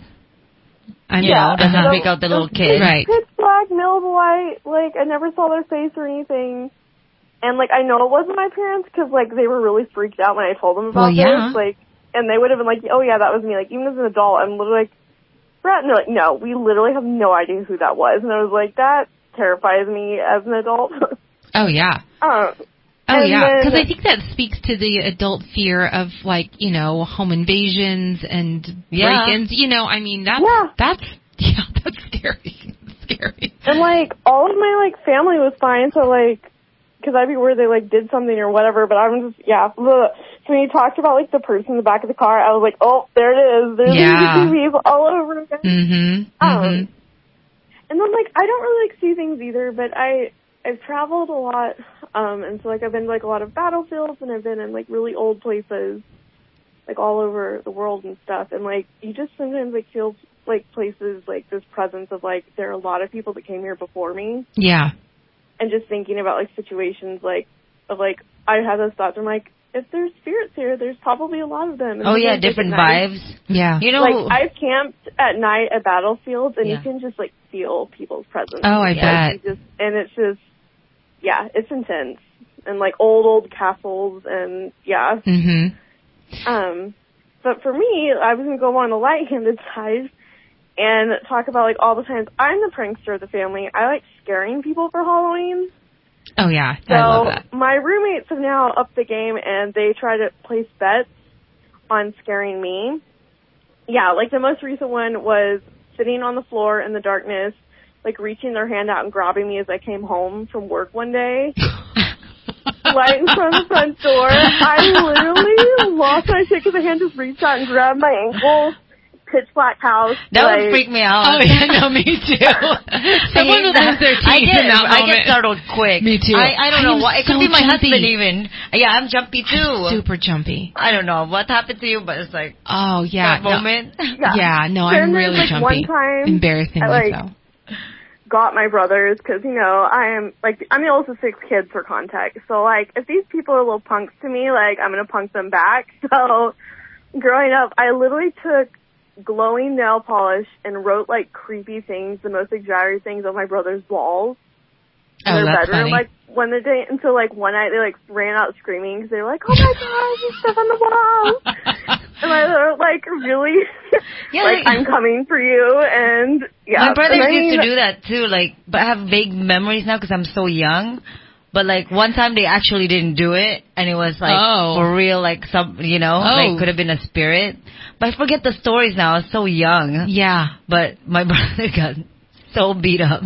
I You know. know, doesn't Uh-huh. freak out the little kid. Right. Pitch black, middle of the light. Like I never saw their face or anything. And like I know it wasn't my parents because like they were really freaked out when I told them about Well, yeah. this. Like, and they would have been like, "Oh yeah, that was me." Like even as an adult, I'm literally like, "Brett," and they're like, "No, we literally have no idea who that was." And I was like, "That terrifies me as an adult." Oh, yeah. um, Oh, and yeah. Because then- I think that speaks to the adult fear of, like, you know, home invasions and Yeah. break-ins. You know, I mean, that's, Yeah. that's, yeah, that's scary. That's scary. And like all of my like family was fine, so like, because I'd be worried they like did something or whatever. But I'm just yeah. Ugh. So when you talked about like the person in the back of the car, I was like, oh, there it is. There's Yeah. the T Vs all over again. Mm-hmm. Um, Mm-hmm. and then like I don't really like see things either, but I I've traveled a lot, um, and so like I've been to like a lot of battlefields, and I've been in like really old places, like all over the world and stuff. And like you just sometimes like feel like places like this presence of like there are a lot of people that came here before me. Yeah. And just thinking about like situations like of like I have those thoughts. I'm like, if there's spirits here, there's probably a lot of them. And Oh, yeah, sometimes, like, different at night- vibes. Yeah. You know, like I've camped at night at battlefields, and Yeah. you can just like feel people's presence. Oh, I Like, bet. you just, and it's just, yeah, it's intense, and like old old castles, and yeah. Mm-hmm. Um, but for me, I was gonna go on the light-handed side and talk about like all the times I'm the prankster of the family. I like scaring people for Halloween. Oh, yeah. So I love that. my roommates have now upped the game, and they try to place bets on scaring me. Yeah, like the most recent one was sitting on the floor in the darkness, like reaching their hand out and grabbing me as I came home from work one day. Right in front of the front door. I literally lost my shit because the hand just reached out and grabbed my ankle. Pitch black house. that like, would freak me out. Oh, yeah, no, me too. Someone would lose their I teeth get, in that I moment. get startled quick. Me too. I, I don't I know am why. It so could be my jumpy. husband even. Yeah, I'm jumpy too. Super jumpy. I don't know what happened to you, but it's like Oh, yeah. that no. moment. Yeah. Yeah, no, Then I'm there's, really like, jumpy. one time Embarrassingly I, like, so. got my brothers because, you know, I am, like, I'm the oldest of six kids for context. So, like, if these people are little punks to me, like, I'm going to punk them back. So, growing up, I literally took glowing nail polish and wrote, like, creepy things, the most exaggerated things on my brother's walls in Oh, their that's bedroom. funny. Like, when the day, until, like, one night they, like, ran out screaming because they were like, oh, my God, there's stuff on the walls. And I were, like, really, Yeah, like, like- I'm coming for you, and, yeah. My brothers And I used mean, to do that too, like, but I have vague memories now because I'm so young. But like one time they actually didn't do it, and it was like Oh. for real, like some, you know, Oh. like could have been a spirit. But I forget the stories now. I was so young. Yeah. But my brother got so beat up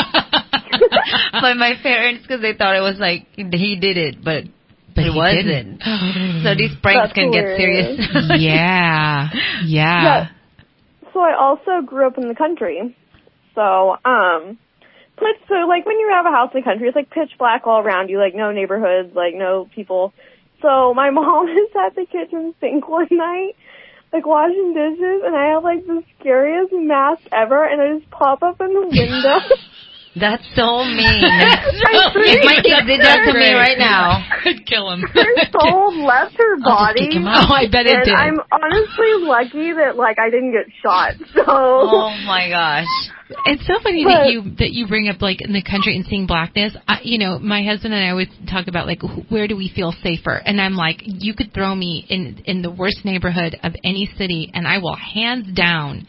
by my parents because they thought it was like he did it, but, But it he wasn't. didn't. So these pranks That's can hilarious. get serious. Yeah. Yeah. Yeah. So I also grew up in the country. So, um, but so like when you have a house in the country, it's like pitch black all around you, like no neighborhoods, like no people. So my mom is at the kitchen sink one night, like washing dishes, and I have like the scariest mask ever, and I just pop up in the window. That's so mean. My If my kid did that to me right now, I'd kill him. Her soul left her I'll just body. kick him out. Oh, I bet it and did. I'm honestly lucky that like I didn't get shot. So. Oh my gosh. It's so funny But- that you that you bring up like in the country and seeing blackness. I, you know, my husband and I always talk about like wh- where do we feel safer, and I'm like, you could throw me in in the worst neighborhood of any city, and I will hands down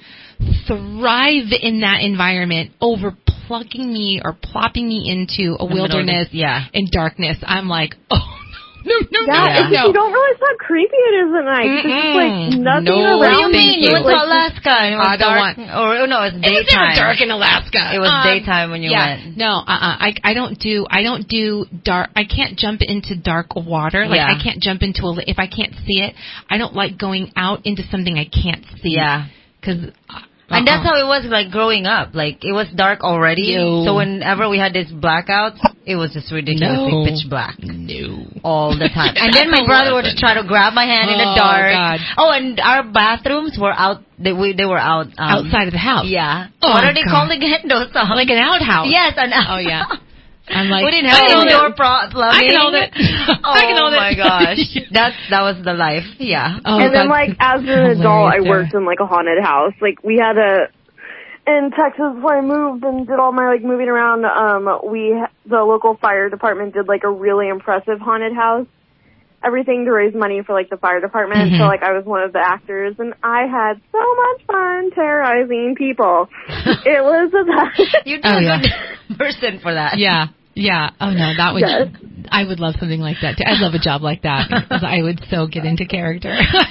thrive in that environment over plugging me or plopping me into a The middle of the- wilderness yeah. in darkness. I'm like, oh no, no, no, Yeah, no, it's, no. you don't realize how creepy it is at night. There's just like Mm-mm. nothing No, What do around you mean? thank You you. went to Like, Alaska and it was I don't dark. want- Or oh, no, it's It was never daytime. dark in Alaska. It was Um, daytime when you yeah, went. No, uh-uh. I I don't do I don't do dark. I can't jump into dark water. Like Yeah. I can't jump into a if I can't see it. I don't like going out into something I can't see. Yeah. Because. And that's how it was like growing up. Like it was dark already. No. So whenever we had this blackouts, it was just ridiculously No. pitch black. No. All the time. And then my brother would just try to grab my hand in the Oh, dark. God. Oh, and our bathrooms were out. They, we, they were out. Um, Outside of the house. Yeah. Oh, what are they God. calling it? Those songs? Like an outhouse. Yes, an Oh yeah. I'm like, we didn't I have can hold indoor it. pro- plumbing. I can hold it. Oh I can hold it. my gosh, that's that was the life. Yeah. Oh, and then, that's like, as an adult, I hilarious worked in, like, a haunted house. Like, we had a, in Texas, where I moved and did all my, like, moving around, um, we, the local fire department did, like, a really impressive haunted house. Everything to raise money for, like, the fire department. Mhm. So, like, I was one of the actors, and I had so much fun terrorizing people. It was the best. You're Oh, a yeah. good person for that. Yeah. Yeah. Oh no, that would. Yes. I would love something like that too. I'd love a job like that because I would so get into character.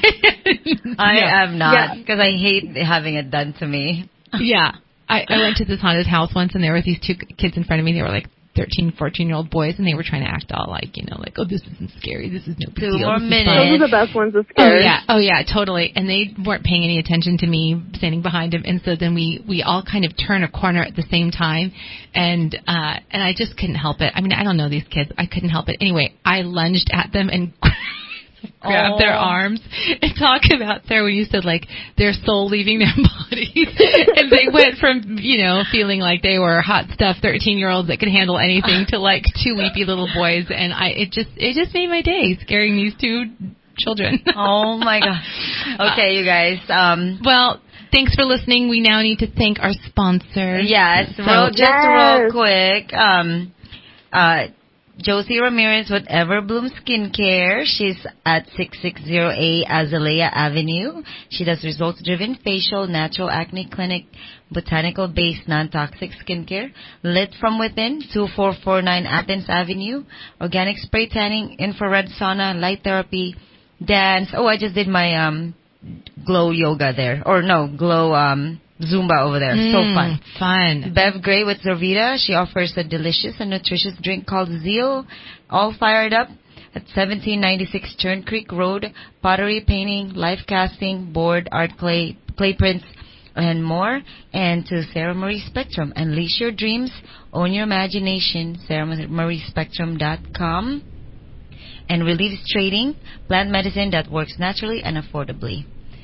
I Yeah. am not because I hate having it done to me. Yeah. I, I went to this haunted house once, and there were these two kids in front of me. They were like thirteen, fourteen-year-old boys, and they were trying to act all like, you know, like, oh, this isn't scary. This is no big Two deal. more This is minutes. fun." Those are the best ones to Oh scare. yeah, oh yeah, totally. And they weren't paying any attention to me standing behind him, and so then we we all kind of turn a corner at the same time, and uh and I just couldn't help it. I mean, I don't know these kids. I couldn't help it. Anyway, I lunged at them and grabbed Oh. their arms. And talk about, Sarah, when you said like their soul leaving their bodies, and they went from, you know, feeling like they were hot stuff thirteen year olds that could handle anything to like two weepy little boys, and I it just it just made my day scaring these two children. Oh my god. Okay, you guys. Um. Well, thanks for listening. We now need to thank our sponsors. Yes. So- Real, just Yes. real quick. Um. Uh. Josie Ramirez with Everbloom Skincare. She's at six sixty A Azalea Avenue. She does results-driven facial, natural acne clinic, botanical-based, non-toxic skincare. Lit from within, two four four nine Athens Avenue. Organic spray tanning, infrared sauna, light therapy, dance. Oh, I just did my um glow yoga there. Or no, glow um Zumba over there. So Mm, fun. Fun. Bev Gray with Zervita. She offers a delicious and nutritious drink called Zeal. All fired up at seventeen ninety-six Churn Creek Road. Pottery, painting, life casting, board, art clay, clay prints, and more. And to Sarah Marie Spectrum. Unleash your dreams. Own your imagination. sarah marie spectrum dot com. And Relieves Trading. Plant medicine that works naturally and affordably.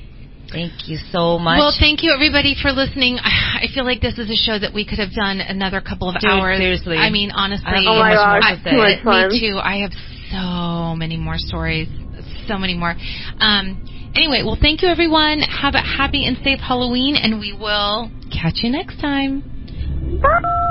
Thank you so much. Well, thank you, everybody, for listening. I feel like this is a show that we could have done another couple of Dude, hours. seriously. I mean, honestly. I oh, my gosh. Too much fun. Me too. I have so many more stories. So many more. Um, anyway, well, thank you, everyone. Have a happy and safe Halloween, and we will catch you next time. Bye.